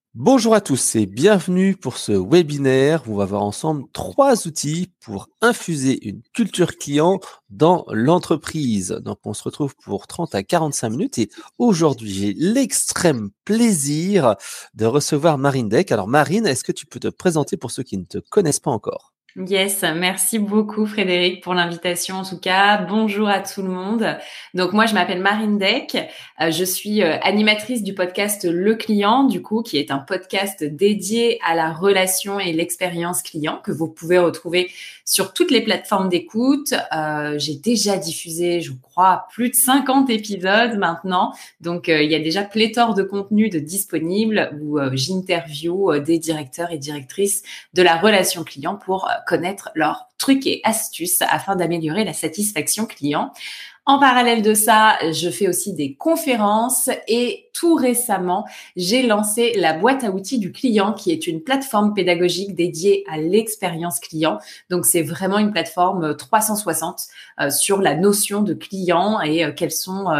Bonjour à tous et bienvenue pour ce webinaire où on va voir ensemble 3 outils pour infuser une culture client dans l'entreprise. Donc, on se retrouve pour 30 à 45 minutes et aujourd'hui, j'ai l'extrême plaisir de recevoir Marine Deck. Alors, Marine, est-ce que tu peux te présenter pour ceux qui ne te connaissent pas encore? Yes, merci beaucoup Frédéric pour l'invitation en tout cas. Bonjour à tout le monde. Donc moi je m'appelle Marine Deck, je suis animatrice du podcast Le Client du coup qui est un podcast dédié à la relation et l'expérience client que vous pouvez retrouver sur toutes les plateformes d'écoute. J'ai déjà diffusé je crois plus de 50 épisodes maintenant. Donc il y a déjà pléthore de contenus de disponibles où j'interview des directeurs et directrices de la relation client pour connaître leurs trucs et astuces afin d'améliorer la satisfaction client. En parallèle de ça, je fais aussi des conférences et tout récemment, j'ai lancé la boîte à outils du client qui est une plateforme pédagogique dédiée à l'expérience client. Donc, c'est vraiment une plateforme 360 sur la notion de client et quels sont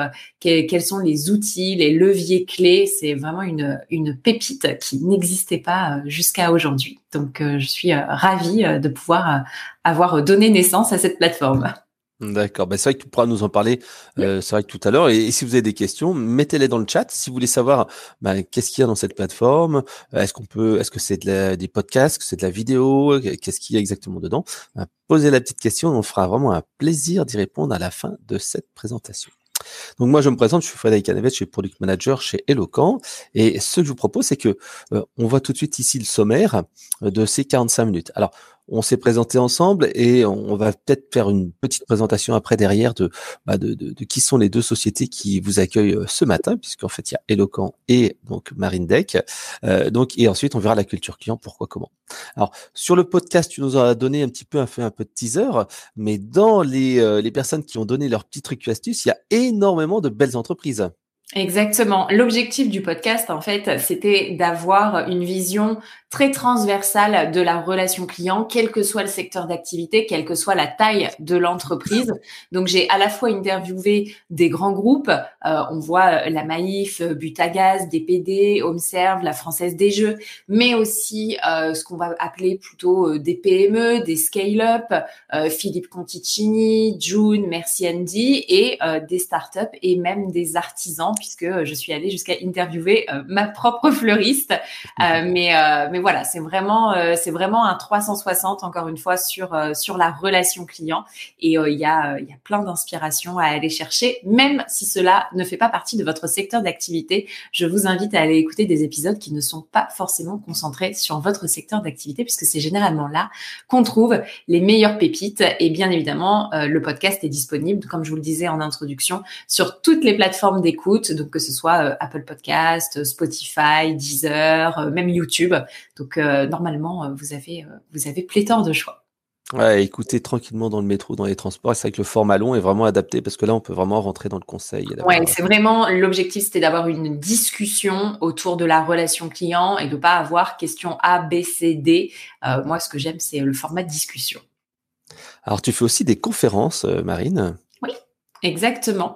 les outils, les leviers clés. C'est vraiment une pépite qui n'existait pas jusqu'à aujourd'hui. Donc, je suis ravie de pouvoir avoir donné naissance à cette plateforme. D'accord, c'est vrai que tu pourras nous en parler, c'est vrai que tout à l'heure et si vous avez des questions, mettez-les dans le chat. Si vous voulez savoir, qu'est-ce qu'il y a dans cette plateforme? Est-ce que c'est des podcasts, que c'est de la vidéo? Qu'est-ce qu'il y a exactement dedans? Posez la petite question, on fera vraiment un plaisir d'y répondre à la fin de cette présentation. Donc moi, je me présente, je suis Frédéric Canavet, je suis Product Manager chez Eloquent et ce que je vous propose, c'est que on voit tout de suite ici le sommaire de ces 45 minutes. Alors, on s'est présenté ensemble et on va peut-être faire une petite présentation après derrière de qui sont les deux sociétés qui vous accueillent ce matin, puisqu'en fait, il y a Eloquent et donc Marine Deck. Et ensuite, on verra la culture client, pourquoi, comment. Alors, sur le podcast, tu nous as donné fait un peu de teaser, mais dans les personnes qui ont donné leurs petits trucs et astuces, il y a énormément de belles entreprises. Exactement. L'objectif du podcast, en fait, c'était d'avoir une vision très transversale de la relation client, quel que soit le secteur d'activité, quelle que soit la taille de l'entreprise. Donc, j'ai à la fois interviewé des grands groupes, on voit la Maïf, Butagaz, DPD, Homeserve, la Française des Jeux, mais aussi ce qu'on va appeler plutôt des PME, des scale-up, Philippe Conticini, June, Merci Andy, et des startups et même des artisans, puisque je suis allée jusqu'à interviewer ma propre fleuriste. Mais voilà, c'est vraiment un 360 encore une fois sur la relation client. Et il y a plein d'inspirations à aller chercher, même si cela ne fait pas partie de votre secteur d'activité. Je vous invite à aller écouter des épisodes qui ne sont pas forcément concentrés sur votre secteur d'activité, puisque c'est généralement là qu'on trouve les meilleures pépites. Et bien évidemment, le podcast est disponible, comme je vous le disais en introduction, sur toutes les plateformes d'écoute, donc que ce soit Apple Podcast, Spotify, Deezer, même YouTube. Donc normalement, vous avez pléthore de choix. Ouais, écoutez tranquillement dans le métro, dans les transports. C'est vrai que le format long est vraiment adapté parce que là, on peut vraiment rentrer dans le conseil et Ouais, d'avoir. c'est vraiment l'objectif, c'était d'avoir une discussion autour de la relation client et de pas avoir question A, B, C, D. Moi, ce que j'aime, c'est le format de discussion. Alors, tu fais aussi des conférences, Marine. Oui, exactement.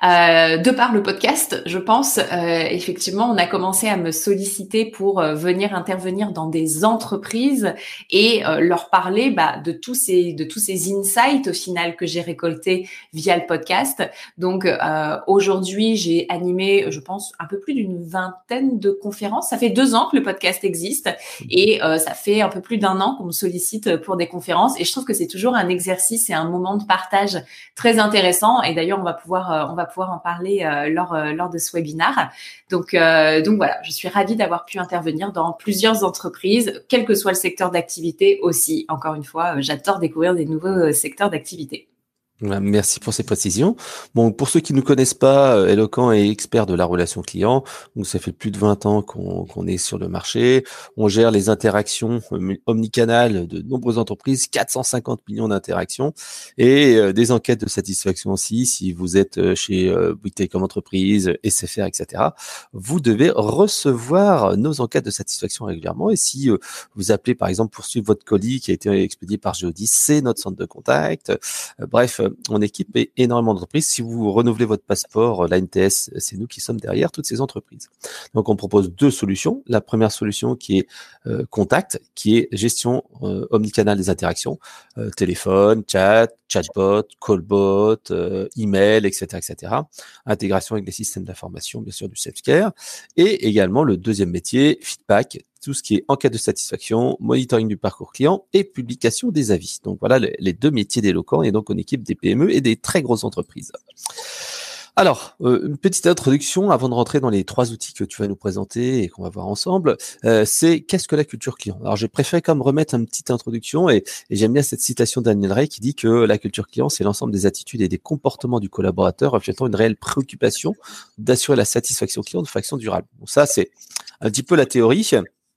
De par le podcast, je pense, effectivement, on a commencé à me solliciter pour venir intervenir dans des entreprises et leur parler de tous ces insights au final que j'ai récoltés via le podcast. Donc aujourd'hui, j'ai animé, je pense, un peu plus d'une vingtaine de conférences. Ça fait 2 ans que le podcast existe et ça fait un peu plus d'un an qu'on me sollicite pour des conférences. Et je trouve que c'est toujours un exercice et un moment de partage très intéressant. Et d'ailleurs, on va pouvoir en parler lors de ce webinaire. Donc voilà, je suis ravie d'avoir pu intervenir dans plusieurs entreprises, quel que soit le secteur d'activité aussi. Encore une fois, j'adore découvrir des nouveaux secteurs d'activité. Merci pour ces précisions. Bon, pour ceux qui ne nous connaissent pas, Eloquent est expert de la relation client. Donc, ça fait plus de 20 ans qu'on est sur le marché. On gère les interactions omnicanales de nombreuses entreprises, 450 millions d'interactions et des enquêtes de satisfaction aussi. Si vous êtes chez Bouygues Télécom Entreprise, SFR, etc., vous devez recevoir nos enquêtes de satisfaction régulièrement. Et si vous appelez, par exemple, pour suivre votre colis qui a été expédié par Geodis, c'est notre centre de contact. Bref, on équipe énormément d'entreprises. Si vous renouvelez votre passeport, la NTS, c'est nous qui sommes derrière toutes ces entreprises. Donc, on propose 2 solutions. La première solution qui est Contact, qui est gestion omnicanal des interactions, téléphone, chat, chatbot, callbot, email, etc., etc. Intégration avec les systèmes d'information, bien sûr, du self-care. Et également le deuxième métier, feedback, tout ce qui est enquête de satisfaction, monitoring du parcours client et publication des avis. Donc voilà les 2 métiers d'Eloquent, et donc on équipe des PME et des très grosses entreprises. Alors, une petite introduction avant de rentrer dans les 3 outils que tu vas nous présenter et qu'on va voir ensemble. C'est qu'est-ce que la culture client? Alors, j'ai préféré quand même remettre une petite introduction et j'aime bien cette citation d'Daniel Rey qui dit que la culture client, c'est l'ensemble des attitudes et des comportements du collaborateur reflétant une réelle préoccupation d'assurer la satisfaction client de façon durable. Donc ça, c'est un petit peu la théorie.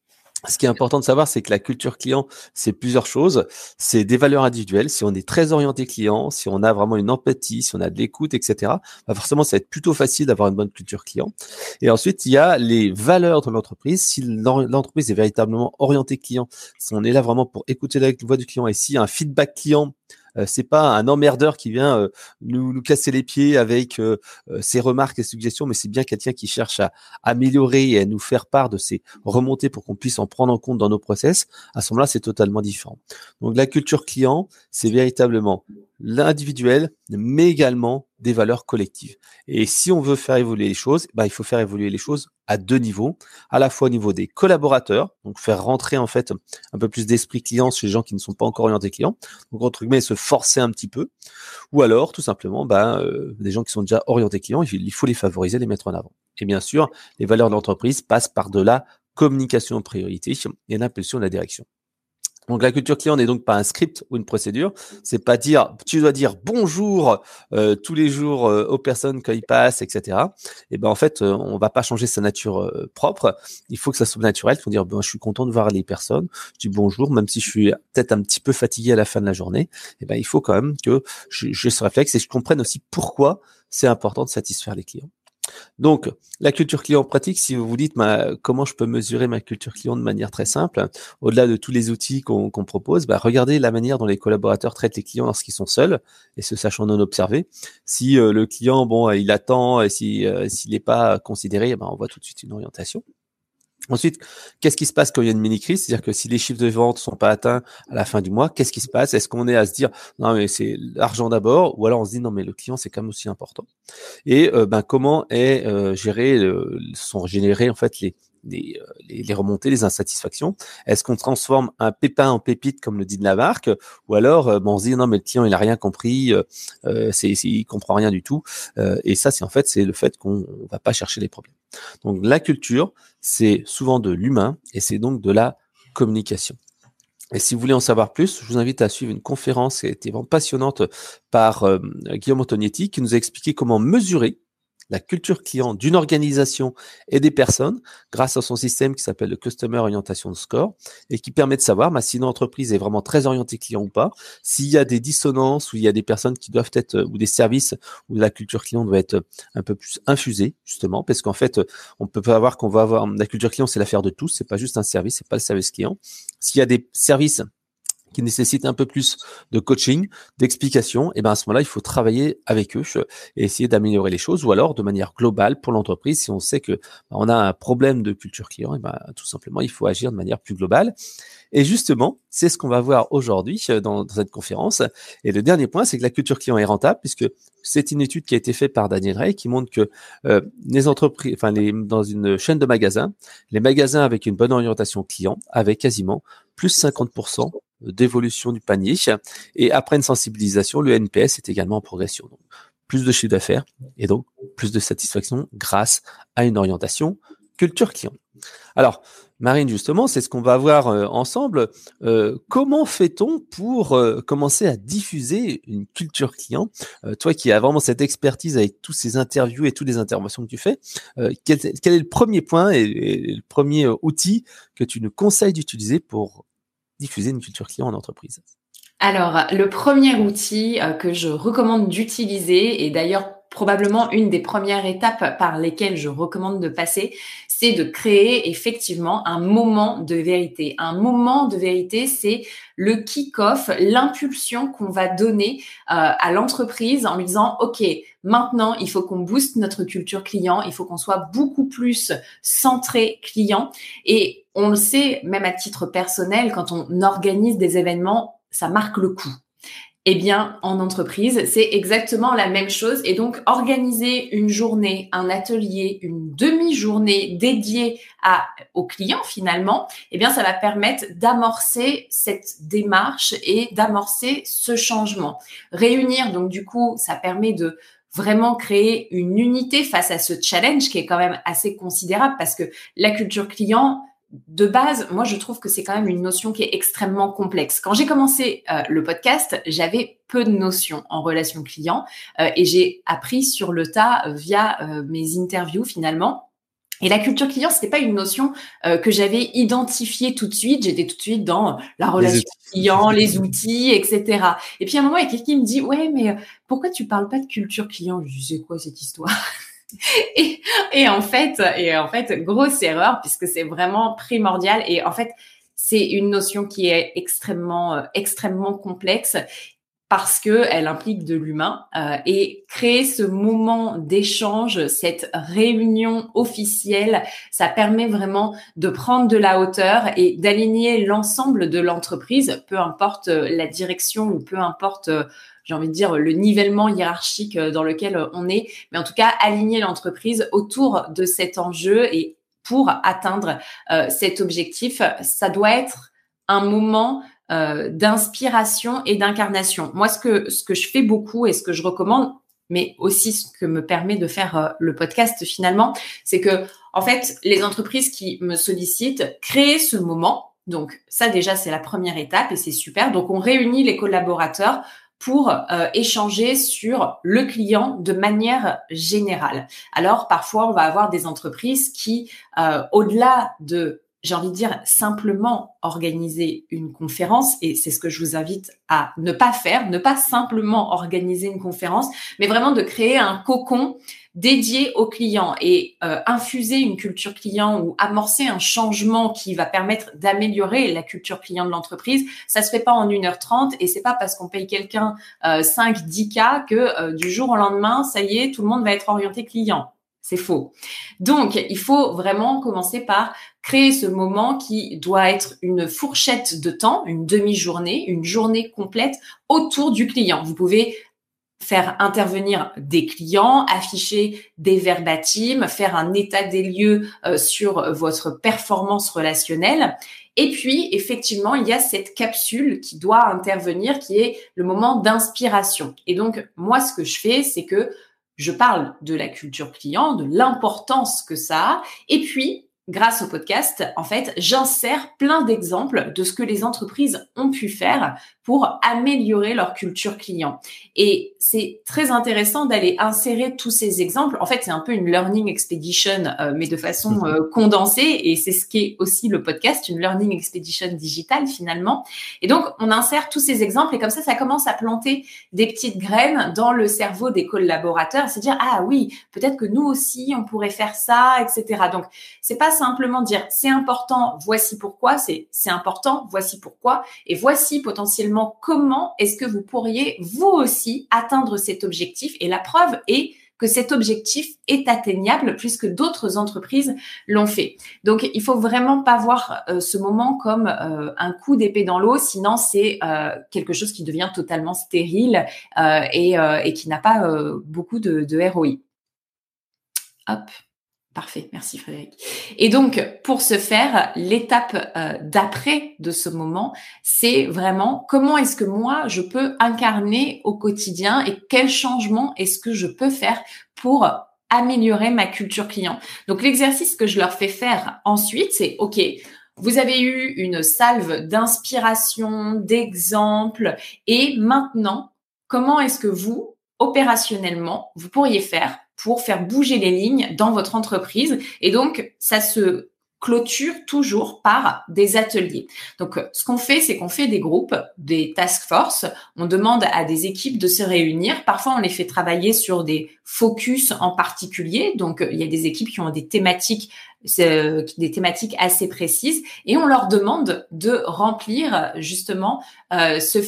Ce qui est important de savoir, c'est que la culture client, c'est plusieurs choses. C'est des valeurs individuelles. Si on est très orienté client, si on a vraiment une empathie, si on a de l'écoute, etc., bah forcément, ça va être plutôt facile d'avoir une bonne culture client. Et ensuite, il y a les valeurs de l'entreprise. Si l'entreprise est véritablement orientée client, si on est là vraiment pour écouter la voix du client et s'il y a un feedback client, c'est pas un emmerdeur qui vient nous casser les pieds avec ses remarques et suggestions, mais c'est bien quelqu'un qui cherche à améliorer et à nous faire part de ses remontées pour qu'on puisse en prendre en compte dans nos process. À ce moment-là, c'est totalement différent. Donc la culture client, c'est véritablement l'individuel, mais également des valeurs collectives. Et si on veut faire évoluer les choses, bah, il faut faire évoluer les choses à 2 niveaux, à la fois au niveau des collaborateurs, donc faire rentrer en fait un peu plus d'esprit client chez les gens qui ne sont pas encore orientés clients, donc entre guillemets se forcer un petit peu, ou alors tout simplement des gens qui sont déjà orientés clients, il faut les favoriser, les mettre en avant. Et bien sûr, les valeurs de l'entreprise passent par de la communication en priorité et l'impulsion de la direction. Donc la culture client n'est donc pas un script ou une procédure. C'est pas dire tu dois dire bonjour tous les jours aux personnes quand ils passent, etc. Et ben en fait on va pas changer sa nature propre. Il faut que ça soit naturel. Il faut dire je suis content de voir les personnes. Je dis bonjour même si je suis peut-être un petit peu fatigué à la fin de la journée. Et ben il faut quand même que j'ai ce réflexe et je comprenne aussi pourquoi c'est important de satisfaire les clients. Donc, la culture client pratique, si vous vous dites comment je peux mesurer ma culture client de manière très simple, au-delà de tous les outils qu'on propose, regardez la manière dont les collaborateurs traitent les clients lorsqu'ils sont seuls et se sachant non observés. Si le client, il attend et s'il n'est pas considéré, on voit tout de suite une orientation. Ensuite, qu'est-ce qui se passe quand il y a une mini-crise? C'est-à-dire que si les chiffres de vente sont pas atteints à la fin du mois, qu'est-ce qui se passe? Est-ce qu'on est à se dire, non, mais c'est l'argent d'abord, ou alors on se dit, non, mais le client, c'est quand même aussi important. Et comment sont générées en fait les remontées, les insatisfactions? Est-ce qu'on transforme un pépin en pépite, comme le dit de la marque, ou alors on se dit non mais le client il a rien compris, il comprend rien du tout, et ça c'est le fait qu'on va pas chercher les problèmes. Donc la culture, c'est souvent de l'humain et c'est donc de la communication. Et si vous voulez en savoir plus, je vous invite à suivre une conférence qui a été vraiment passionnante par Guillaume Antonietti qui nous a expliqué comment mesurer la culture client d'une organisation et des personnes grâce à son système qui s'appelle le Customer Orientation Score et qui permet de savoir si une entreprise est vraiment très orientée client ou pas, s'il y a des dissonances ou il y a des personnes qui doivent être ou des services où la culture client doit être un peu plus infusée justement parce qu'en fait on peut pas avoir qu'on va avoir la culture client c'est l'affaire de tous, c'est pas juste un service, c'est pas le service client. S'il y a des services qui nécessitent un peu plus de coaching, d'explication, et à ce moment-là, il faut travailler avec eux et essayer d'améliorer les choses, ou alors de manière globale pour l'entreprise, si on sait que on a un problème de culture client, tout simplement, il faut agir de manière plus globale. Et justement, c'est ce qu'on va voir aujourd'hui dans cette conférence. Et le dernier point, c'est que la culture client est rentable, puisque c'est une étude qui a été faite par Daniel Rey qui montre que les entreprises, dans une chaîne de magasins, les magasins avec une bonne orientation client avaient quasiment plus 50% d'évolution du panier. Et après une sensibilisation, le NPS est également en progression. Donc, plus de chiffre d'affaires et donc plus de satisfaction grâce à une orientation culture client. Alors, Marine, justement, c'est ce qu'on va voir ensemble. Comment fait-on pour commencer à diffuser une culture client? Toi qui as vraiment cette expertise avec tous ces interviews et toutes les interventions que tu fais, quel est le premier point et le premier outil que tu nous conseilles d'utiliser pour diffuser une culture client en entreprise? Alors, le premier outil que je recommande d'utiliser, et d'ailleurs probablement une des premières étapes par lesquelles je recommande de passer, c'est de créer effectivement un moment de vérité. Un moment de vérité, c'est le kick-off, l'impulsion qu'on va donner à l'entreprise en lui disant « Ok, maintenant, il faut qu'on booste notre culture client, il faut qu'on soit beaucoup plus centré client. » Et on le sait, même à titre personnel, quand on organise des événements, ça marque le coup. Eh bien, en entreprise, c'est exactement la même chose. Et donc, organiser une journée, un atelier, une demi-journée dédiée aux clients, finalement, eh bien, ça va permettre d'amorcer cette démarche et d'amorcer ce changement. Réunir, donc, du coup, ça permet de vraiment créer une unité face à ce challenge qui est quand même assez considérable parce que la culture client, de base, moi, je trouve que c'est quand même une notion qui est extrêmement complexe. Quand j'ai commencé le podcast, j'avais peu de notions en relation client et j'ai appris sur le tas via mes interviews finalement. Et la culture client, c'était pas une notion que j'avais identifiée tout de suite. J'étais tout de suite dans la relation client, les outils, etc. Et puis à un moment, il y a quelqu'un qui me dit « Ouais, mais pourquoi tu parles pas de culture client ?» Je dis « C'est quoi cette histoire ?» Et en fait, grosse erreur puisque c'est vraiment primordial. Et en fait, c'est une notion qui est extrêmement complexe parce que elle implique de l'humain et créer ce moment d'échange, cette réunion officielle, ça permet vraiment de prendre de la hauteur et d'aligner l'ensemble de l'entreprise, peu importe la direction ou peu importe j'ai envie de dire le nivellement hiérarchique dans lequel on est, mais en tout cas aligner l'entreprise autour de cet enjeu et pour atteindre cet objectif, ça doit être un moment d'inspiration et d'incarnation. Moi, ce que je fais beaucoup et ce que je recommande, mais aussi ce que me permet de faire le podcast finalement, c'est que en fait, les entreprises qui me sollicitent créent ce moment. Donc ça déjà, c'est la première étape et c'est super. Donc on réunit les collaborateurs pour échanger sur le client de manière générale. Alors parfois, on va avoir des entreprises qui, au-delà de j'ai envie de dire simplement organiser une conférence, et c'est ce que je vous invite à ne pas faire, ne pas simplement organiser une conférence, mais vraiment de créer un cocon dédié aux clients et infuser une culture client ou amorcer un changement qui va permettre d'améliorer la culture client de l'entreprise. Ça se fait pas en 1h30 et c'est pas parce qu'on paye quelqu'un 5-10K que du jour au lendemain, ça y est, tout le monde va être orienté client. C'est faux. Donc, il faut vraiment commencer par créer ce moment qui doit être une fourchette de temps, une demi-journée, une journée complète autour du client. Vous pouvez faire intervenir des clients, afficher des verbatims, faire un état des lieux sur votre performance relationnelle. Et puis, effectivement, il y a cette capsule qui doit intervenir, qui est le moment d'inspiration. Et donc, moi, ce que je fais, c'est que je parle de la culture client, de l'importance que ça a. Et puis, grâce au podcast, en fait, j'insère plein d'exemples de ce que les entreprises ont pu faire pour améliorer leur culture client. Et c'est très intéressant d'aller insérer tous ces exemples. En fait, c'est un peu une learning expedition, mais de façon condensée. Et c'est ce qu'est aussi le podcast, une learning expedition digitale finalement. Et donc, on insère tous ces exemples et comme ça commence à planter des petites graines dans le cerveau des collaborateurs. C'est dire, ah oui, peut-être que nous aussi, on pourrait faire ça, etc. Donc, c'est pas simplement dire, c'est important, voici pourquoi, c'est important, voici pourquoi, et voici potentiellement comment est-ce que vous pourriez, vous aussi, atteindre cet objectif. Et la preuve est que cet objectif est atteignable puisque d'autres entreprises l'ont fait. Donc, il faut vraiment pas voir ce moment comme un coup d'épée dans l'eau, sinon c'est quelque chose qui devient totalement stérile et qui n'a pas beaucoup de ROI. Hop. Parfait, merci Frédéric. Et donc, pour ce faire, l'étape d'après de ce moment, c'est vraiment comment est-ce que moi, je peux incarner au quotidien et quel changement est-ce que je peux faire pour améliorer ma culture client. Donc, l'exercice que je leur fais faire ensuite, c'est OK, vous avez eu une salve d'inspiration, d'exemples et maintenant, comment est-ce que vous, opérationnellement, vous pourriez faire pour faire bouger les lignes dans votre entreprise. Et donc, ça se clôture toujours par des ateliers. Donc, ce qu'on fait, c'est qu'on fait des groupes, des task force. On demande à des équipes de se réunir. Parfois, on les fait travailler sur des focus en particulier. Donc, il y a des équipes qui ont des thématiques assez précises et on leur demande de remplir justement ce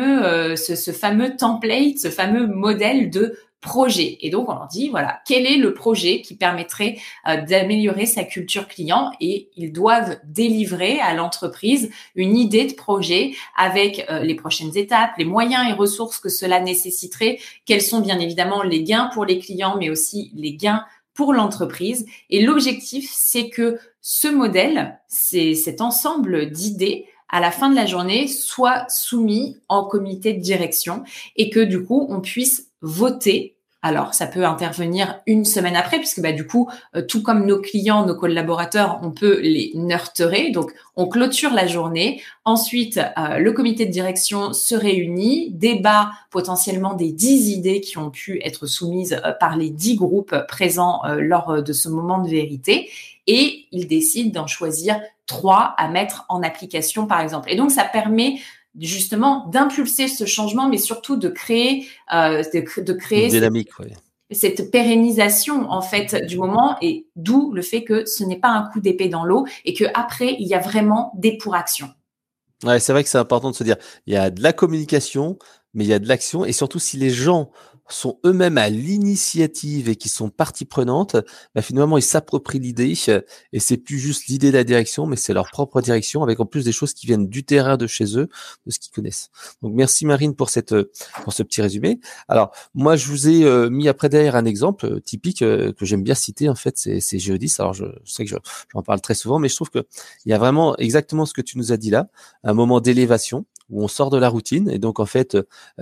fameux template, ce fameux modèle de projet. Et donc, on leur dit, voilà, quel est le projet qui permettrait d'améliorer sa culture client, et ils doivent délivrer à l'entreprise une idée de projet avec les prochaines étapes, les moyens et ressources que cela nécessiterait, quels sont bien évidemment les gains pour les clients, mais aussi les gains pour l'entreprise. Et l'objectif, c'est que ce modèle, cet ensemble d'idées, à la fin de la journée, soit soumis en comité de direction et que du coup, on puisse voter. Alors, ça peut intervenir une semaine après, puisque du coup, tout comme nos clients, nos collaborateurs, on peut les nurturer. Donc, on clôture la journée. Ensuite, le comité de direction se réunit, débat potentiellement des 10 idées qui ont pu être soumises par les 10 groupes présents lors de ce moment de vérité. Et il décide d'en choisir 3 à mettre en application, par exemple. Et donc, ça permet justement d'impulser ce changement, mais surtout de créer Une dynamique, cette pérennisation en fait du moment, et d'où le fait que ce n'est pas un coup d'épée dans l'eau et que après il y a vraiment des pour action. Ouais, c'est vrai que c'est important de se dire, il y a de la communication, mais il y a de l'action, et surtout si les gens sont eux-mêmes à l'initiative et qui sont partie prenante, finalement ils s'approprient l'idée, et c'est plus juste l'idée de la direction, mais c'est leur propre direction, avec en plus des choses qui viennent du terrain de chez eux, de ce qu'ils connaissent. Donc merci Marine pour ce petit résumé. Alors moi je vous ai mis après derrière un exemple typique que j'aime bien citer, en fait, c'est Geodis. Alors je sais que j'en parle très souvent, mais je trouve que il y a vraiment exactement ce que tu nous as dit là, un moment d'élévation où on sort de la routine, et donc en fait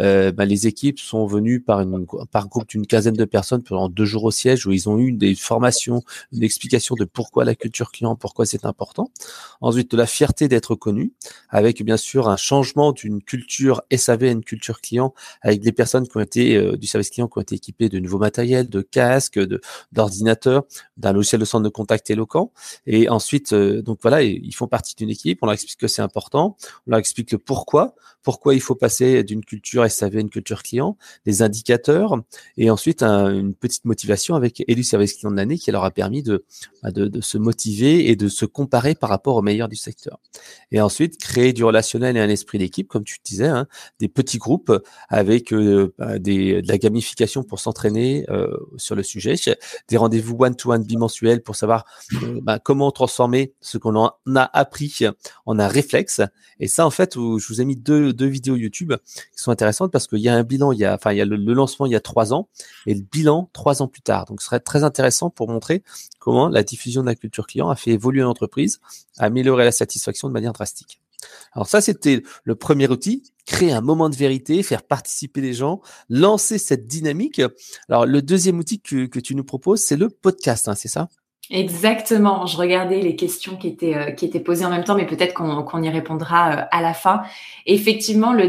les équipes sont venues par groupe d'une quinzaine de personnes pendant 2 jours au siège, où ils ont eu des formations, une explication de pourquoi la culture client, pourquoi c'est important. Ensuite, de la fierté d'être connu, avec bien sûr un changement d'une culture SAV à une culture client, avec des personnes qui ont été du service client, qui ont été équipées de nouveaux matériels, de casques, d'ordinateurs, d'un logiciel de centre de contact éloquent. Et ensuite, donc voilà, ils font partie d'une équipe. On leur explique que c'est important, on leur explique le pourquoi il faut passer d'une culture SAV à une culture client, les indicateurs, et ensuite une petite motivation avec élu service client de l'année qui leur a permis de se motiver et de se comparer par rapport aux meilleurs du secteur. Et ensuite, créer du relationnel et un esprit d'équipe, comme tu disais, des petits groupes avec de la gamification pour s'entraîner sur le sujet, des rendez-vous one-to-one bimensuels pour savoir comment transformer ce qu'on a appris en un réflexe. Et ça, en fait, je vous ai mis deux vidéos YouTube qui sont intéressantes, parce qu'il y a un bilan, il y a le lancement il y a 3 ans et le bilan 3 ans plus tard. Donc, ce serait très intéressant pour montrer comment la diffusion de la culture client a fait évoluer l'entreprise, améliorer la satisfaction de manière drastique. Alors ça, c'était le premier outil, créer un moment de vérité, faire participer les gens, lancer cette dynamique. Alors, le deuxième outil que tu nous proposes, c'est le podcast, c'est ça ? Exactement. Je regardais les questions qui étaient posées en même temps, mais peut-être qu'on y répondra à la fin. Effectivement, le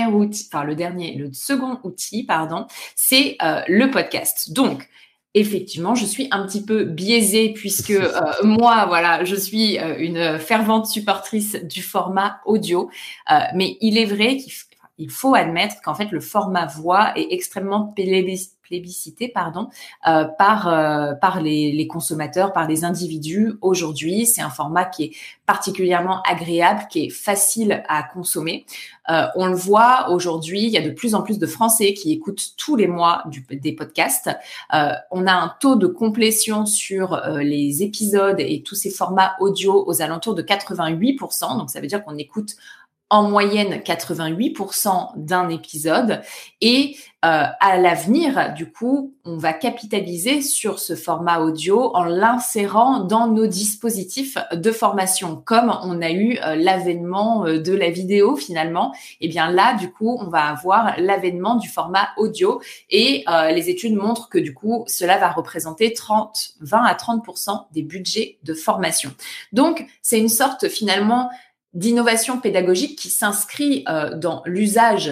second outil, c'est le podcast. Donc, effectivement, je suis un petit peu biaisée puisque moi, voilà, je suis une fervente supportrice du format audio, mais il est vrai qu'il faut admettre qu'en fait, le format voix est extrêmement plébiscité par les consommateurs, par les individus aujourd'hui. C'est un format qui est particulièrement agréable, qui est facile à consommer. On le voit aujourd'hui, il y a de plus en plus de Français qui écoutent tous les mois des podcasts. On a un taux de complétion sur les épisodes et tous ces formats audio aux alentours de 88%. Donc ça veut dire qu'on écoute en moyenne 88% d'un épisode, et à l'avenir, du coup, on va capitaliser sur ce format audio en l'insérant dans nos dispositifs de formation, comme on a eu l'avènement de la vidéo finalement. Et bien là, du coup, on va avoir l'avènement du format audio, et les études montrent que du coup, cela va représenter 20 à 30% des budgets de formation. Donc, c'est une sorte finalement d'innovation pédagogique qui s'inscrit dans l'usage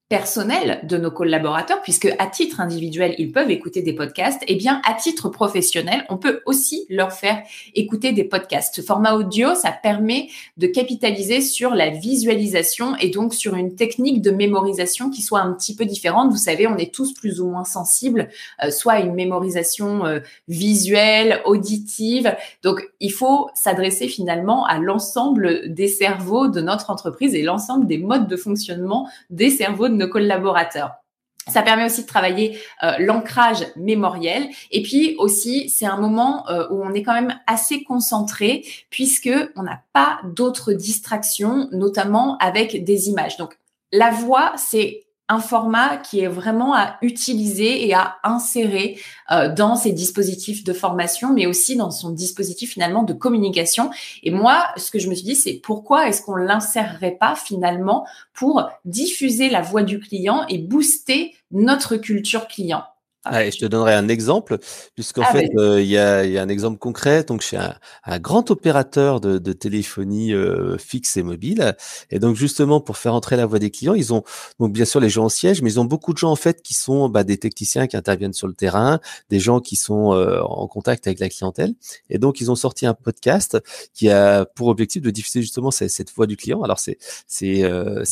personnel de nos collaborateurs, puisque à titre individuel, ils peuvent écouter des podcasts, et bien à titre professionnel, on peut aussi leur faire écouter des podcasts. Ce format audio, ça permet de capitaliser sur la visualisation et donc sur une technique de mémorisation qui soit un petit peu différente. Vous savez, on est tous plus ou moins sensibles, soit à une mémorisation visuelle, auditive. Donc, il faut s'adresser finalement à l'ensemble des cerveaux de notre entreprise et l'ensemble des modes de fonctionnement des cerveaux de nos collaborateurs. Ça permet aussi de travailler l'ancrage mémoriel. Et puis aussi, c'est un moment où on est quand même assez concentré puisque on n'a pas d'autres distractions, notamment avec des images. Donc, la voix, c'est un format qui est vraiment à utiliser et à insérer dans ses dispositifs de formation, mais aussi dans son dispositif finalement de communication. Et moi, ce que je me suis dit, c'est pourquoi est-ce qu'on l'insérerait pas finalement pour diffuser la voix du client et booster notre culture client. Et je te donnerai un exemple, puisqu'en fait, il y a un exemple concret. Donc, chez un grand opérateur de téléphonie fixe et mobile. Et donc, justement, pour faire entrer la voix des clients, ils ont donc bien sûr les gens au siège, mais ils ont beaucoup de gens en fait qui sont des techniciens qui interviennent sur le terrain, des gens qui sont en contact avec la clientèle. Et donc, ils ont sorti un podcast qui a pour objectif de diffuser justement cette voix du client. Alors, c'est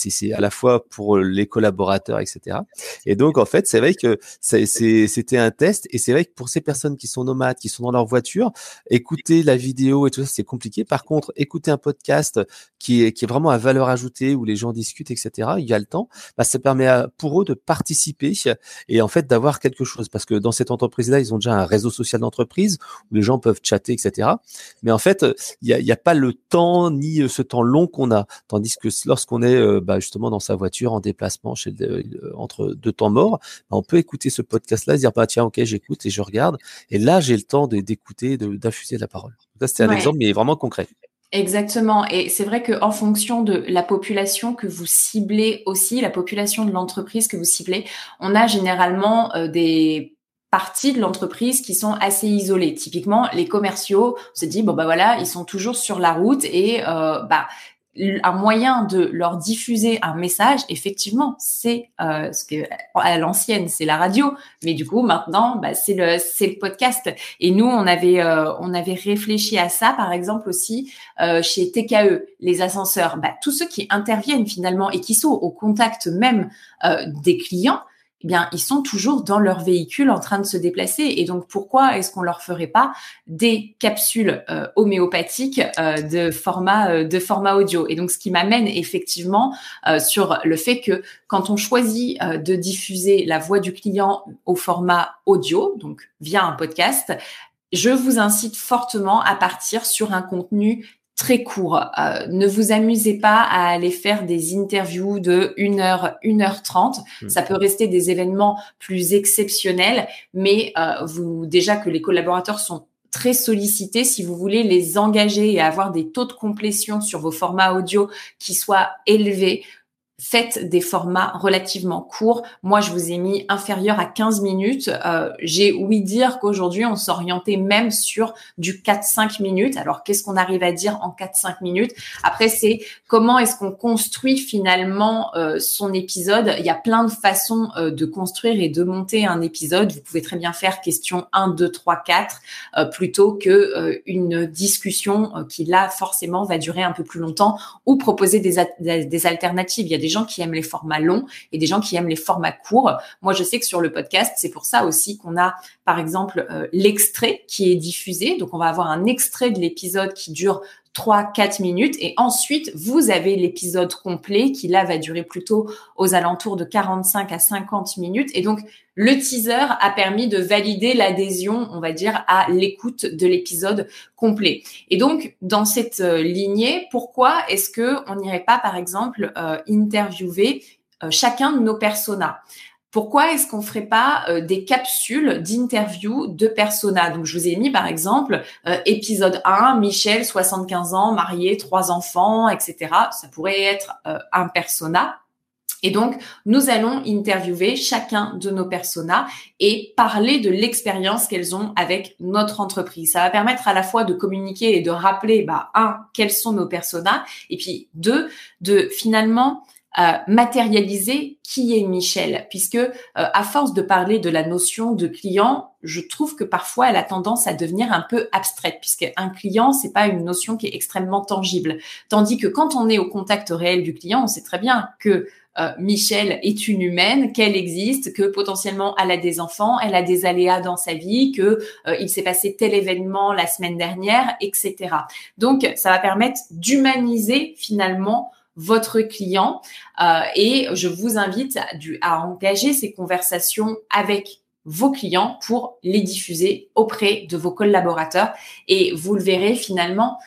à la fois pour les collaborateurs, etc. Et donc, en fait, c'est vrai que c'était un test, et c'est vrai que pour ces personnes qui sont nomades, qui sont dans leur voiture, écouter la vidéo et tout ça, c'est compliqué. Par contre, écouter un podcast qui est vraiment à valeur ajoutée, où les gens discutent, etc., il y a le temps, ça permet pour eux de participer et en fait d'avoir quelque chose. Parce que dans cette entreprise-là, ils ont déjà un réseau social d'entreprise où les gens peuvent chatter, etc. Mais en fait, il y a pas le temps ni ce temps long qu'on a. Tandis que lorsqu'on est justement dans sa voiture en déplacement entre deux temps morts, on peut écouter ce podcast-là, se dire tiens, ok, j'écoute et je regarde, et là j'ai le temps d'écouter, d'infuser la parole. Ça, c'était un exemple, mais vraiment concret. Exactement. Et c'est vrai qu'en fonction de la population que vous ciblez aussi, la population de l'entreprise que vous ciblez, on a généralement des parties de l'entreprise qui sont assez isolées. Typiquement, les commerciaux, on se dit voilà, ils sont toujours sur la route et un moyen de leur diffuser un message, effectivement, c'est ce que à l'ancienne, c'est la radio, mais du coup maintenant, c'est le podcast. Et nous, on avait réfléchi à ça, par exemple aussi chez TKE, les ascenseurs, tous ceux qui interviennent finalement et qui sont au contact même des clients. Eh bien, ils sont toujours dans leur véhicule en train de se déplacer. Et donc, pourquoi est-ce qu'on leur ferait pas des capsules homéopathiques de format audio? Et donc, ce qui m'amène effectivement sur le fait que quand on choisit de diffuser la voix du client au format audio, donc via un podcast, je vous incite fortement à partir sur un contenu très court. Ne vous amusez pas à aller faire des interviews de 1 heure, 1h30. Ça peut rester des événements plus exceptionnels, mais déjà que les collaborateurs sont très sollicités, si vous voulez les engager et avoir des taux de complétion sur vos formats audio qui soient élevés, faites des formats relativement courts. Moi, je vous ai mis inférieur à 15 minutes. J'ai ouï dire qu'aujourd'hui, on s'orientait même sur du 4-5 minutes. Alors, qu'est-ce qu'on arrive à dire en 4-5 minutes? Après, c'est comment est-ce qu'on construit finalement son épisode. Il y a plein de façons de construire et de monter un épisode. Vous pouvez très bien faire question 1, 2, 3, 4 plutôt que une discussion qui, là, forcément, va durer un peu plus longtemps, ou proposer des alternatives. Il y a des gens qui aiment les formats longs et des gens qui aiment les formats courts. Moi, je sais que sur le podcast, c'est pour ça aussi qu'on a, par exemple, l'extrait qui est diffusé. Donc, on va avoir un extrait de l'épisode qui dure 3-4 minutes et ensuite, vous avez l'épisode complet qui, là, va durer plutôt aux alentours de 45 à 50 minutes. Et donc, le teaser a permis de valider l'adhésion, on va dire, à l'écoute de l'épisode complet. Et donc, dans cette lignée, pourquoi est-ce que on n'irait pas, par exemple, interviewer chacun de nos personas? Pourquoi est-ce qu'on ferait pas des capsules d'interview de personas? Donc, je vous ai mis, par exemple, épisode 1, Michel, 75 ans, marié, 3 enfants, etc. Ça pourrait être un persona. Et donc, nous allons interviewer chacun de nos personas et parler de l'expérience qu'elles ont avec notre entreprise. Ça va permettre à la fois de communiquer et de rappeler, 1, quels sont nos personas, et puis 2, de finalement matérialiser qui est Michel, puisque à force de parler de la notion de client, je trouve que parfois elle a tendance à devenir un peu abstraite, puisqu'un client, c'est pas une notion qui est extrêmement tangible. Tandis que quand on est au contact réel du client, on sait très bien que Michel est une humaine, qu'elle existe, que potentiellement elle a des enfants, elle a des aléas dans sa vie, que il s'est passé tel événement la semaine dernière, etc. Donc, ça va permettre d'humaniser finalement votre client et je vous invite à engager ces conversations avec vos clients pour les diffuser auprès de vos collaborateurs. Et vous le verrez finalement,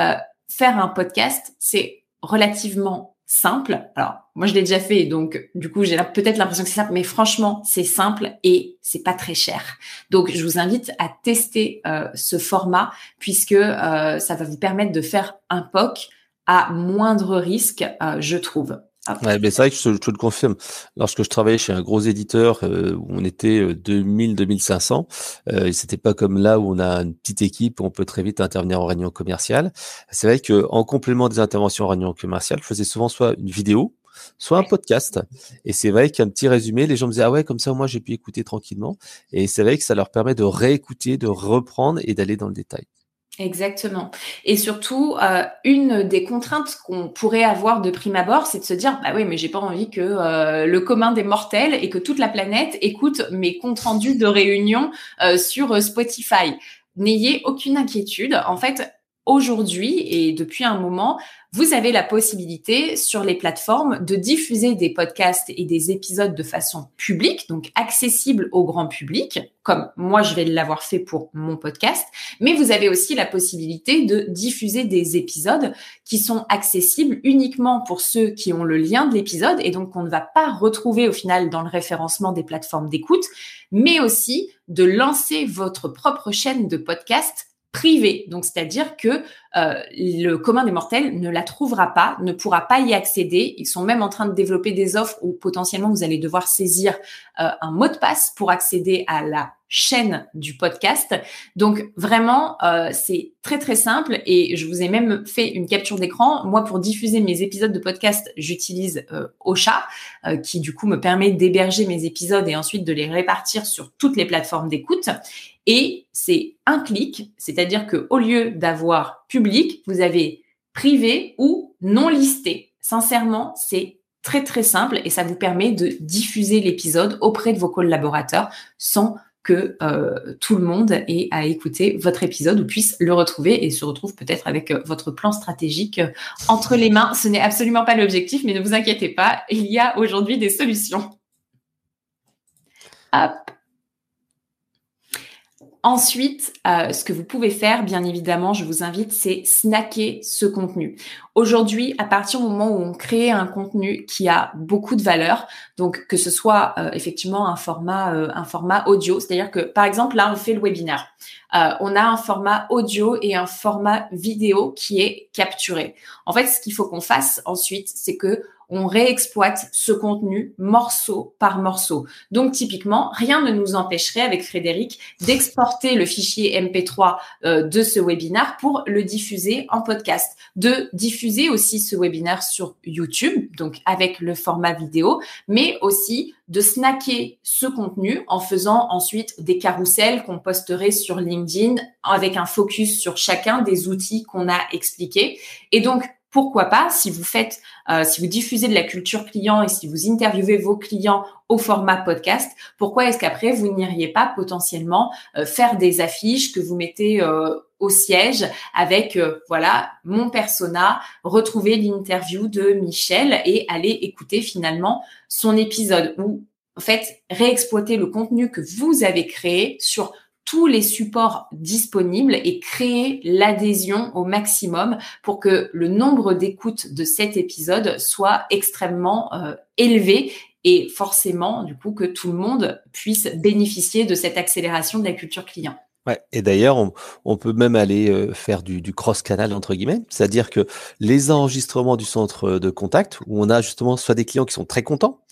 faire un podcast, c'est relativement simple. Alors, moi, je l'ai déjà fait, donc du coup, j'ai peut-être l'impression que c'est simple, mais franchement, c'est simple et c'est pas très cher. Donc, je vous invite à tester ce format puisque ça va vous permettre de faire un POC à moindre risque, je trouve. Ouais, mais c'est vrai que je te le confirme. Lorsque je travaillais chez un gros éditeur où on était 2000-2500, c'était pas comme là où on a une petite équipe où on peut très vite intervenir en réunion commerciale. C'est vrai que en complément des interventions en réunion commerciale, je faisais souvent soit une vidéo, soit un podcast. Et c'est vrai qu'un petit résumé, les gens me disaient ah ouais comme ça moi j'ai pu écouter tranquillement. Et c'est vrai que ça leur permet de réécouter, de reprendre et d'aller dans le détail. Exactement. Et surtout, une des contraintes qu'on pourrait avoir de prime abord, c'est de se dire, bah oui, mais j'ai pas envie que le commun des mortels et que toute la planète écoute mes comptes rendus de réunion sur Spotify. N'ayez aucune inquiétude. En fait, aujourd'hui et depuis un moment, vous avez la possibilité sur les plateformes de diffuser des podcasts et des épisodes de façon publique, donc accessible au grand public, comme moi je vais l'avoir fait pour mon podcast, mais vous avez aussi la possibilité de diffuser des épisodes qui sont accessibles uniquement pour ceux qui ont le lien de l'épisode et donc qu'on ne va pas retrouver au final dans le référencement des plateformes d'écoute, mais aussi de lancer votre propre chaîne de podcast privée. Donc, c'est-à-dire que le commun des mortels ne la trouvera pas, ne pourra pas y accéder. Ils sont même en train de développer des offres où potentiellement vous allez devoir saisir un mot de passe pour accéder à la chaîne du podcast. Donc vraiment, c'est très très simple et je vous ai même fait une capture d'écran. Moi, pour diffuser mes épisodes de podcast, j'utilise Ocha, qui du coup me permet d'héberger mes épisodes et ensuite de les répartir sur toutes les plateformes d'écoute. Et c'est un clic, c'est-à-dire que au lieu d'avoir public, vous avez privé ou non listé. Sincèrement, c'est très très simple et ça vous permet de diffuser l'épisode auprès de vos collaborateurs sans que tout le monde ait à écouter votre épisode ou puisse le retrouver et se retrouve peut-être avec votre plan stratégique entre les mains. Ce n'est absolument pas l'objectif, mais ne vous inquiétez pas, il y a aujourd'hui des solutions. Hop. Ensuite, ce que vous pouvez faire, bien évidemment, je vous invite, c'est snacker ce contenu. Aujourd'hui, à partir du moment où on crée un contenu qui a beaucoup de valeur, donc que ce soit effectivement un format audio, c'est-à-dire que par exemple là, on fait le webinaire. On a un format audio et un format vidéo qui est capturé. En fait, ce qu'il faut qu'on fasse ensuite, c'est que on réexploite ce contenu morceau par morceau. Donc, typiquement, rien ne nous empêcherait avec Frédéric d'exporter le fichier MP3 de ce webinaire pour le diffuser en podcast, de diffuser aussi ce webinaire sur YouTube, donc avec le format vidéo, mais aussi de snacker ce contenu en faisant ensuite des carousels qu'on posterait sur LinkedIn avec un focus sur chacun des outils qu'on a expliqués. Et donc, pourquoi pas, si vous diffusez de la culture client et si vous interviewez vos clients au format podcast, pourquoi est-ce qu'après vous n'iriez pas potentiellement faire des affiches que vous mettez au siège avec voilà mon persona, retrouver l'interview de Michel et aller écouter finalement son épisode ou en fait réexploiter le contenu que vous avez créé sur tous les supports disponibles et créer l'adhésion au maximum pour que le nombre d'écoutes de cet épisode soit extrêmement élevé et forcément, du coup, que tout le monde puisse bénéficier de cette accélération de la culture client. Ouais. Et d'ailleurs, on peut même aller faire du cross-canal, entre guillemets, c'est-à-dire que les enregistrements du centre de contact, où on a justement soit des clients qui sont très contents,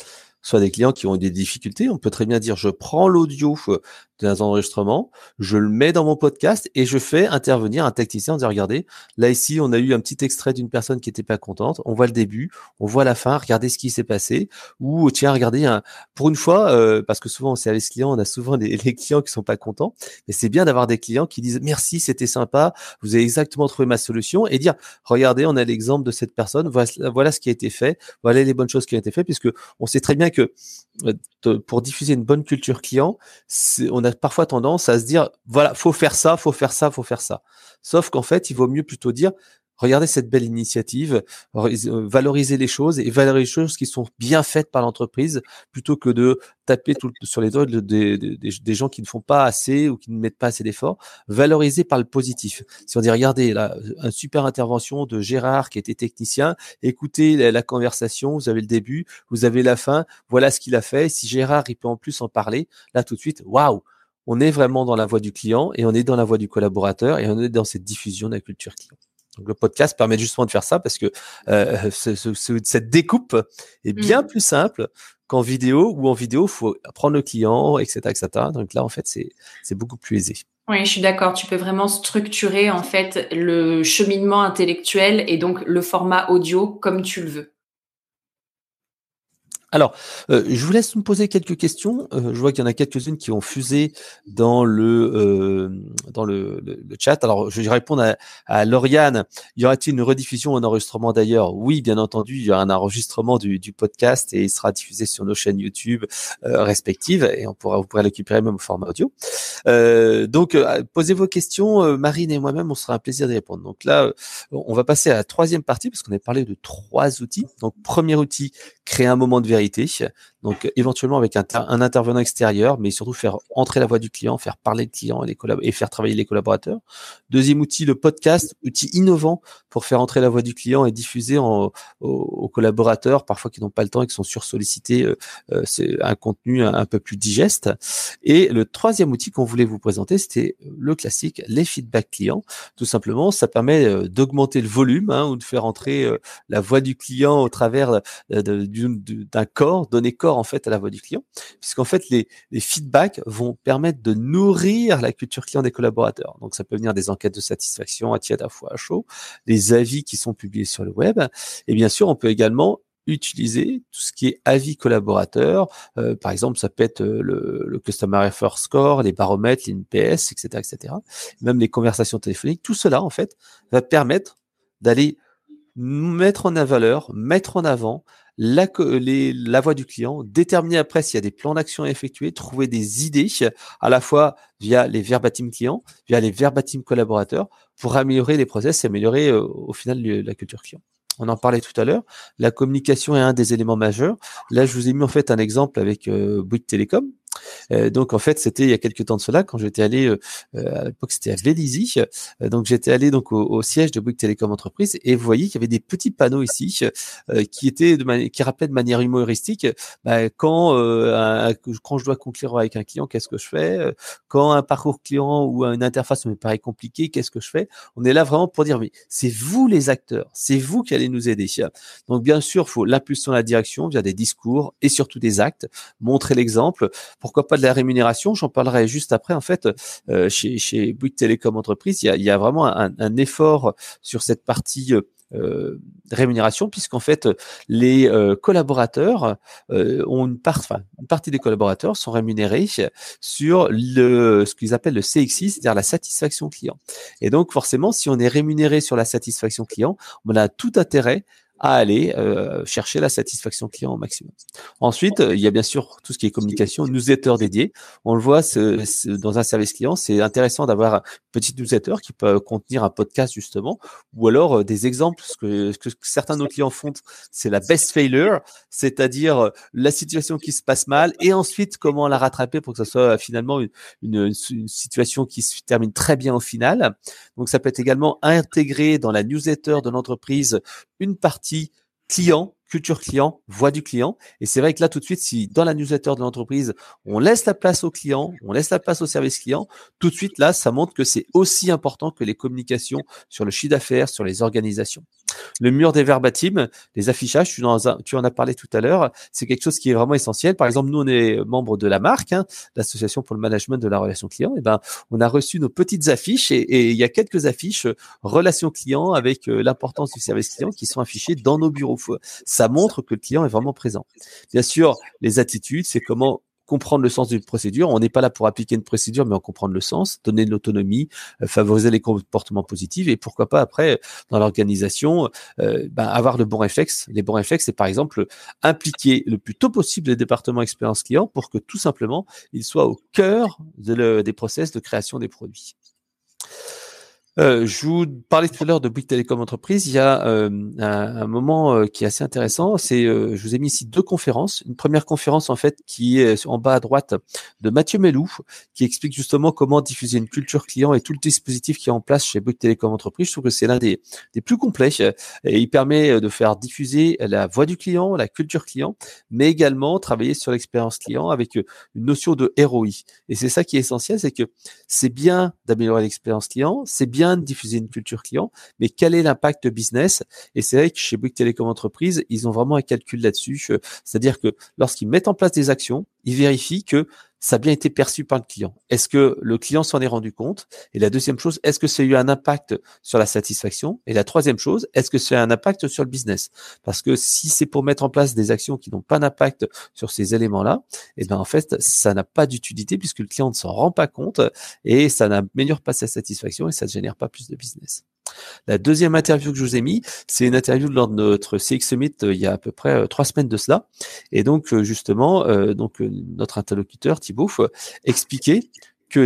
soit des clients qui ont des difficultés. On peut très bien dire, je prends l'audio d'un enregistrement, je le mets dans mon podcast et je fais intervenir un technicien en disant, regardez, là ici, on a eu un petit extrait d'une personne qui n'était pas contente. On voit le début, on voit la fin, regardez ce qui s'est passé. Ou tiens, regardez, pour une fois, parce que souvent au service client, on a souvent les clients qui sont pas contents. Mais c'est bien d'avoir des clients qui disent, merci, c'était sympa, vous avez exactement trouvé ma solution, et dire, regardez, on a l'exemple de cette personne, voilà ce qui a été fait, voilà les bonnes choses qui ont été faites, puisque on sait très bien que pour diffuser une bonne culture client, on a parfois tendance à se dire, voilà, faut faire ça, faut faire ça, faut faire ça. Sauf qu'en fait, il vaut mieux plutôt dire, regardez cette belle initiative, valoriser les choses et valoriser les choses qui sont bien faites par l'entreprise plutôt que de taper sur les doigts des gens qui ne font pas assez ou qui ne mettent pas assez d'efforts. Valoriser par le positif. Si on dit, regardez, là, une super intervention de Gérard qui était technicien, écoutez la conversation, vous avez le début, vous avez la fin, voilà ce qu'il a fait. Si Gérard, il peut en plus en parler, là tout de suite, waouh! On est vraiment dans la voie du client et on est dans la voie du collaborateur et on est dans cette diffusion de la culture client. Donc, le podcast permet justement de faire ça parce que cette découpe est bien plus simple qu'en vidéo, où en vidéo, il faut prendre le client, etc., etc. Donc là, en fait, c'est beaucoup plus aisé. Oui, je suis d'accord. Tu peux vraiment structurer en fait le cheminement intellectuel et donc le format audio comme tu le veux. Alors, je vous laisse me poser quelques questions. Je vois qu'il y en a quelques-unes qui ont fusé dans le chat. Alors, je vais répondre à Lauriane. Y aura-t-il une rediffusion ou un enregistrement d'ailleurs? Oui, bien entendu, il y aura un enregistrement du podcast et il sera diffusé sur nos chaînes YouTube respectives et vous pourrez le récupérer même au format audio. Donc, posez vos questions. Marine et moi-même, on sera un plaisir d'y répondre. Donc là, on va passer à la troisième partie parce qu'on a parlé de 3 outils. Donc, premier outil, créer un moment de vérité. Donc, éventuellement avec un intervenant extérieur, mais surtout faire entrer la voix du client, faire parler le client et faire travailler les collaborateurs. Deuxième outil, le podcast, outil innovant pour faire entrer la voix du client et diffuser aux collaborateurs, parfois qui n'ont pas le temps et qui sont sursollicités, c'est un contenu un peu plus digeste. Et le troisième outil qu'on voulait vous présenter, c'était le classique, les feedbacks clients. Tout simplement, ça permet d'augmenter le volume ou de faire entrer la voix du client au travers d'un corps, donner corps en fait à la voix du client, puisqu'en fait les feedbacks vont permettre de nourrir la culture client des collaborateurs. Donc ça peut venir des enquêtes de satisfaction à tiède, à froid, à chaud, les avis qui sont publiés sur le web, et bien sûr on peut également utiliser tout ce qui est avis collaborateurs. Par exemple, ça peut être le Customer Refer Score, les baromètres, les NPS, etc., etc. Même les conversations téléphoniques. Tout cela, en fait, va permettre d'aller mettre en valeur, mettre en avant la voix du client, déterminer après s'il y a des plans d'action à effectuer, trouver des idées à la fois via les verbatim clients, via les verbatim collaborateurs pour améliorer les process et améliorer au final la culture client. On en parlait tout à l'heure. La communication est un des éléments majeurs. Là, je vous ai mis en fait un exemple avec Bouygues Télécom. Donc en fait, c'était il y a quelques temps de cela quand j'étais allé à l'époque c'était à Vélizy. Donc j'étais allé donc au siège de Bouygues Télécom Entreprise et vous voyez qu'il y avait des petits panneaux ici qui rappelaient de manière humoristique quand je dois conclure avec un client, qu'est-ce que je fais, quand un parcours client ou une interface me paraît compliqué, qu'est-ce que je fais. On est là vraiment pour dire mais c'est vous les acteurs, c'est vous qui allez nous aider. Donc bien sûr, il faut l'impulsion de la direction via des discours et surtout des actes, montrer l'exemple. Pourquoi pas de la rémunération? J'en parlerai juste après. En fait, chez Bouygues Télécom Entreprise, il y a vraiment un effort sur cette partie rémunération, puisqu'en fait, les collaborateurs ont une partie des collaborateurs sont rémunérés sur ce qu'ils appellent le CXI, c'est-à-dire la satisfaction client. Et donc, forcément, si on est rémunéré sur la satisfaction client, on a tout intérêt à aller chercher la satisfaction client au maximum. Ensuite, il y a bien sûr tout ce qui est communication, newsletter dédié. On le voit dans un service client, c'est intéressant d'avoir un petit newsletter qui peut contenir un podcast justement, ou alors des exemples. Ce que certains de nos clients font, c'est la best failure, c'est-à-dire la situation qui se passe mal et ensuite comment la rattraper pour que ce soit finalement une situation qui se termine très bien au final. Donc ça peut être également intégré dans la newsletter de l'entreprise une partie client, culture client, voix du client. Et c'est vrai que là, tout de suite, si dans la newsletter de l'entreprise, on laisse la place au client, on laisse la place au service client, tout de suite, là, ça montre que c'est aussi important que les communications sur le chiffre d'affaires, sur les organisations. Le mur des verbatim, les affichages, tu en as parlé tout à l'heure, c'est quelque chose qui est vraiment essentiel. Par exemple, nous, on est membre de la marque, l'Association pour le management de la relation client. Et ben, on a reçu nos petites affiches et il y a quelques affiches relation client avec l'importance du service client qui sont affichées dans nos bureaux. Ça montre que le client est vraiment présent. Bien sûr, les attitudes, c'est comment comprendre le sens d'une procédure. On n'est pas là pour appliquer une procédure, mais en comprendre le sens, donner de l'autonomie, favoriser les comportements positifs et pourquoi pas après, dans l'organisation, avoir le bon réflexe. Les bons réflexes, c'est par exemple impliquer le plus tôt possible les départements expérience client pour que tout simplement, ils soient au cœur des process de création des produits. Je vous parlais tout à l'heure de Bouygues Télécom Entreprise. Il y a un moment qui est assez intéressant. Je vous ai mis ici 2 conférences. Une première conférence en fait qui est en bas à droite de Mathieu Melou, qui explique justement comment diffuser une culture client et tout le dispositif qui est en place chez Bouygues Télécom Entreprise. Je trouve que c'est l'un des plus complets et il permet de faire diffuser la voix du client, la culture client, mais également travailler sur l'expérience client avec une notion de ROI. Et c'est ça qui est essentiel, c'est que c'est bien d'améliorer l'expérience client, c'est bien de diffuser une culture client, mais quel est l'impact business? Et c'est vrai que chez Bouygues Télécom Entreprise, ils ont vraiment un calcul là-dessus. C'est-à-dire que lorsqu'ils mettent en place des actions, ils vérifient que ça a bien été perçu par le client. Est-ce que le client s'en est rendu compte? Et la deuxième chose, est-ce que ça a eu un impact sur la satisfaction? Et la troisième chose, est-ce que ça a un impact sur le business? Parce que si c'est pour mettre en place des actions qui n'ont pas d'impact sur ces éléments-là, eh ben en fait, ça n'a pas d'utilité puisque le client ne s'en rend pas compte et ça n'améliore pas sa satisfaction et ça ne génère pas plus de business. La deuxième interview que je vous ai mis, c'est une interview lors de notre CX Summit il y a à peu près 3 semaines de cela. Et donc justement, notre interlocuteur Thibaut expliquait que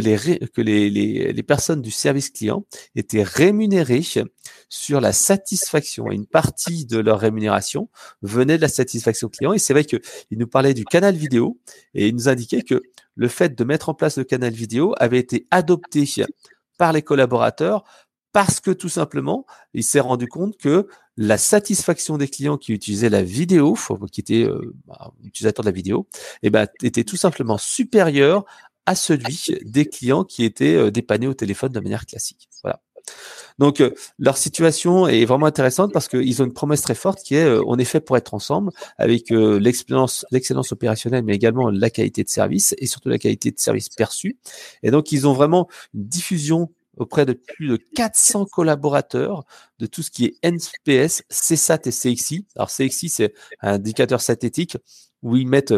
les personnes du service client étaient rémunérées sur la satisfaction. Et une partie de leur rémunération venait de la satisfaction client. Et c'est vrai qu'il nous parlait du canal vidéo et il nous indiquait que le fait de mettre en place le canal vidéo avait été adopté par les collaborateurs parce que tout simplement, il s'est rendu compte que la satisfaction des clients qui utilisaient la vidéo, qui étaient utilisateurs de la vidéo, était tout simplement supérieure à celui des clients qui étaient dépannés au téléphone de manière classique. Voilà. Donc, leur situation est vraiment intéressante parce qu'ils ont une promesse très forte qui est on est fait pour être ensemble avec l'excellence opérationnelle, mais également la qualité de service et surtout la qualité de service perçu. Et donc, ils ont vraiment une diffusion auprès de plus de 400 collaborateurs de tout ce qui est NPS, CSAT et CXI. Alors, CXI, c'est un indicateur synthétique où ils mettent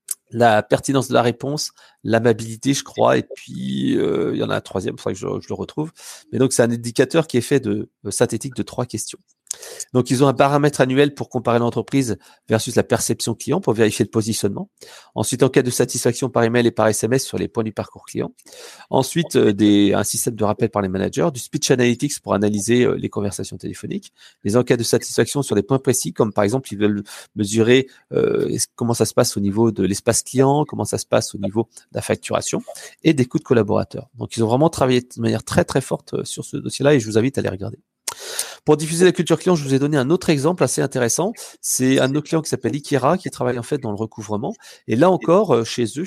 la pertinence de la réponse, l'amabilité, je crois, et puis il y en a un troisième, il faudrait que je le retrouve. Mais donc, c'est un indicateur qui est fait de synthétique de 3 questions. Donc, ils ont un paramètre annuel pour comparer l'entreprise versus la perception client pour vérifier le positionnement. Ensuite, en cas de satisfaction par email et par SMS sur les points du parcours client. Ensuite, un système de rappel par les managers, du speech analytics pour analyser les conversations téléphoniques, les enquêtes de satisfaction sur des points précis, comme par exemple, ils veulent mesurer comment ça se passe au niveau de l'espace client, comment ça se passe au niveau de la facturation et des coûts de collaborateurs. Donc, ils ont vraiment travaillé de manière très, très forte sur ce dossier-là et je vous invite à les regarder. Pour diffuser la culture client, je vous ai donné un autre exemple assez intéressant. C'est un de nos clients qui s'appelle Ikera, qui travaille en fait dans le recouvrement. Et là encore, chez eux,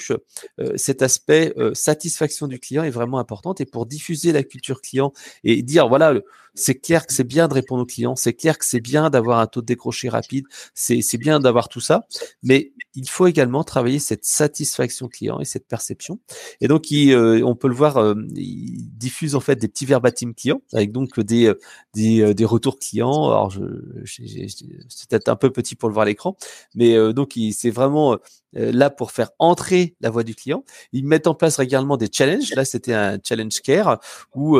cet aspect satisfaction du client est vraiment important. Et pour diffuser la culture client et dire, voilà, c'est clair que c'est bien de répondre aux clients, c'est clair que c'est bien d'avoir un taux de décroché rapide, c'est bien d'avoir tout ça, mais il faut également travailler cette satisfaction client et cette perception. Et donc, on peut le voir, ils diffusent en fait des petits verbatim clients avec donc des retours clients. Alors, c'est peut-être un peu petit pour le voir à l'écran, mais donc c'est vraiment là pour faire entrer la voix du client. Ils mettent en place régulièrement des challenges. Là, c'était un challenge care où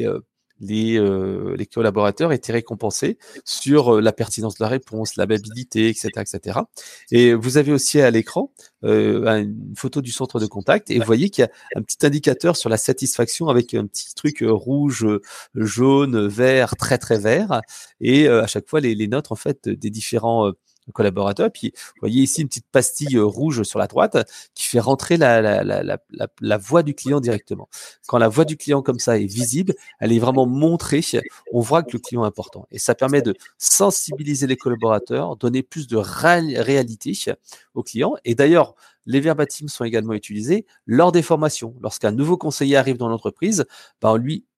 les collaborateurs étaient récompensés sur la pertinence de la réponse, l'amabilité, etc., etc. Et vous avez aussi à l'écran une photo du centre de contact et vous voyez qu'il y a un petit indicateur sur la satisfaction avec un petit truc rouge, jaune, vert, très très vert et à chaque fois les notes en fait des différents collaborateurs. Puis vous voyez ici une petite pastille rouge sur la droite qui fait rentrer la voix du client directement. Quand la voix du client comme ça est visible, elle est vraiment montrée, on voit que le client est important. Et ça permet de sensibiliser les collaborateurs, donner plus de réalité aux clients. Et d'ailleurs, les verbatim sont également utilisés lors des formations. Lorsqu'un nouveau conseiller arrive dans l'entreprise, on lui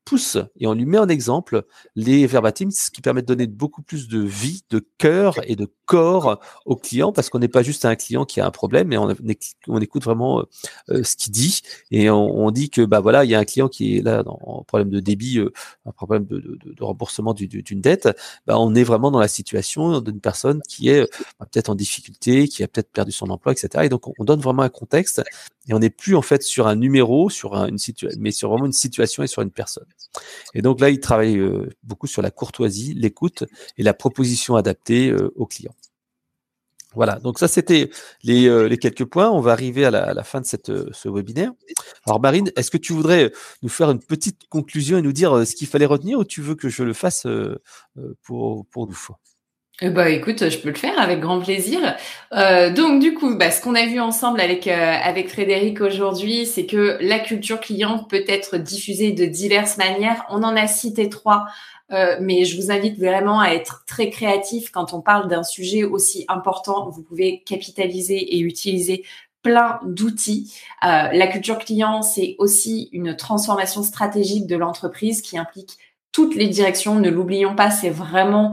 pousse et on lui met en exemple les verbatim, ce qui permet de donner beaucoup plus de vie, de cœur et de corps au client, parce qu'on n'est pas juste un client qui a un problème, mais on écoute vraiment ce qu'il dit, et on dit que voilà, il y a un client qui est là en problème de débit, un problème de remboursement d'une dette. On est vraiment dans la situation d'une personne qui est peut-être en difficulté, qui a peut-être perdu son emploi, etc. Et donc on donne vraiment un contexte, et on n'est plus en fait sur un numéro, une situation, mais sur vraiment une situation et sur une personne. Et donc là, il travaille beaucoup sur la courtoisie, l'écoute et la proposition adaptée aux clients. Voilà, donc ça c'était les quelques points. On va arriver à la fin de ce webinaire. Alors Marine, est-ce que tu voudrais nous faire une petite conclusion et nous dire ce qu'il fallait retenir, ou tu veux que je le fasse pour nous? Écoute, je peux le faire avec grand plaisir. Donc du coup, ce qu'on a vu ensemble avec Frédéric aujourd'hui, c'est que la culture client peut être diffusée de diverses manières. On en a cité 3, mais je vous invite vraiment à être très créatif quand on parle d'un sujet aussi important. Vous pouvez capitaliser et utiliser plein d'outils. La culture client, c'est aussi une transformation stratégique de l'entreprise qui implique toutes les directions. Ne l'oublions pas, c'est vraiment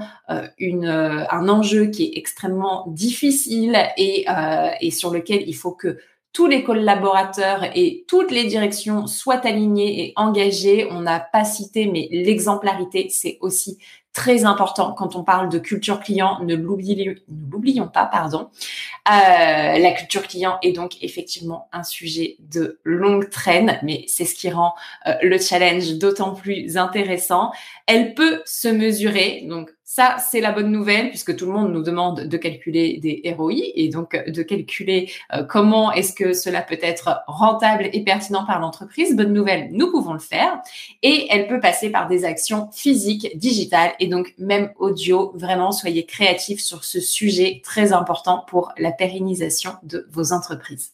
un enjeu qui est extrêmement difficile et sur lequel il faut que tous les collaborateurs et toutes les directions soient alignés et engagés. On n'a pas cité, mais l'exemplarité, c'est aussi très important quand on parle de culture client. Ne l'oublions pas, pardon. La culture client est donc effectivement un sujet de longue traîne, mais c'est ce qui rend le challenge d'autant plus intéressant. Elle peut se mesurer, donc ça, c'est la bonne nouvelle, puisque tout le monde nous demande de calculer des ROI et donc de calculer comment est-ce que cela peut être rentable et pertinent par l'entreprise. Bonne nouvelle, nous pouvons le faire. Et elle peut passer par des actions physiques, digitales et donc même audio. Vraiment, soyez créatifs sur ce sujet très important pour la pérennisation de vos entreprises.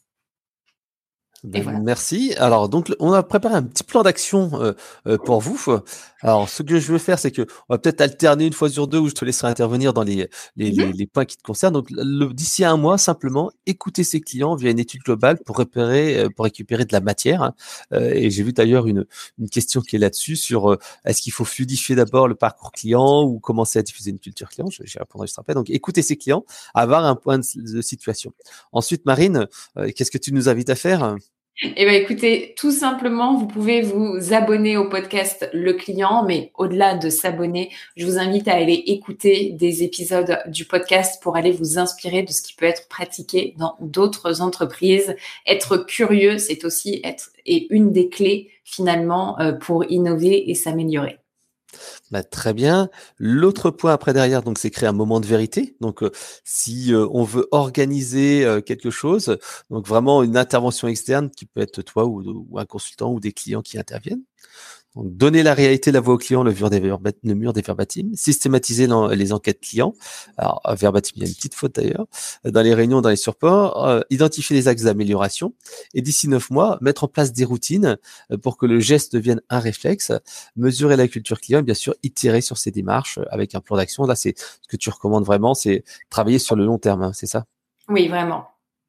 Voilà. Merci. Alors, donc, on a préparé un petit plan d'action pour vous. Alors, ce que je veux faire, c'est que on va peut-être alterner une fois sur deux, où je te laisserai intervenir dans les points qui te concernent. Donc, d'ici à un mois, simplement, écouter ses clients via une étude globale pour récupérer de la matière. Et j'ai vu d'ailleurs une question qui est là-dessus sur est-ce qu'il faut fluidifier d'abord le parcours client ou commencer à diffuser une culture client. J'y répondrai juste après. Donc, écouter ses clients, avoir un point de situation. Ensuite, Marine, qu'est-ce que tu nous invites à faire? Écoutez, tout simplement, vous pouvez vous abonner au podcast Le Client, mais au-delà de s'abonner, je vous invite à aller écouter des épisodes du podcast pour aller vous inspirer de ce qui peut être pratiqué dans d'autres entreprises. Être curieux, c'est aussi une des clés finalement pour innover et s'améliorer. Très bien. L'autre point après derrière, donc, c'est créer un moment de vérité. Donc, si on veut organiser quelque chose, donc vraiment une intervention externe qui peut être toi ou un consultant ou des clients qui interviennent. Donc, donner la réalité, la voix au client, le mur des verbatim, systématiser les enquêtes clients. Alors, verbatim, il y a une petite faute d'ailleurs. Dans les réunions, dans les supports, identifier les axes d'amélioration. Et d'ici 9 mois, mettre en place des routines pour que le geste devienne un réflexe. Mesurer la culture client et bien sûr, itérer sur ces démarches avec un plan d'action. Là, c'est ce que tu recommandes vraiment, c'est travailler sur le long terme, hein, c'est ça? Oui, vraiment.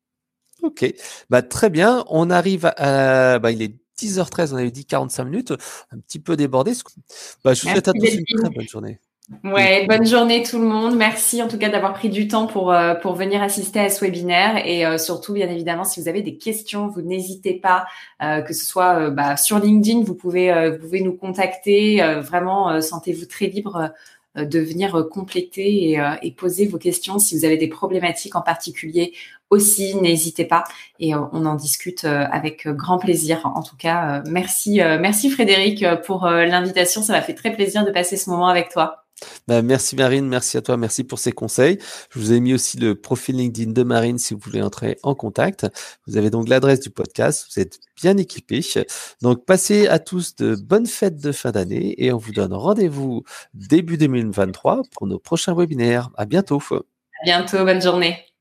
Ok, très bien. On arrive à, il est 10h13, on avait dit 45 minutes, un petit peu débordé. Je vous souhaite à tous une très bonne journée. Ouais, bonne journée tout le monde. Merci en tout cas d'avoir pris du temps pour venir assister à ce webinaire et surtout bien évidemment si vous avez des questions, vous n'hésitez pas que ce soit sur LinkedIn, vous pouvez nous contacter. Vraiment, sentez-vous très libre de venir compléter et poser vos questions. Si vous avez des problématiques en particulier aussi, n'hésitez pas et on en discute avec grand plaisir. En tout cas, merci Frédéric pour l'invitation. Ça m'a fait très plaisir de passer ce moment avec toi. Merci Marine, merci à toi, merci pour ces conseils. Je vous ai mis aussi le profil LinkedIn de Marine si vous voulez entrer en contact. Vous avez donc l'adresse du podcast, vous êtes bien équipés. Donc passez à tous de bonnes fêtes de fin d'année et on vous donne rendez-vous début 2023 pour nos prochains webinaires. À bientôt. À bientôt, bonne journée.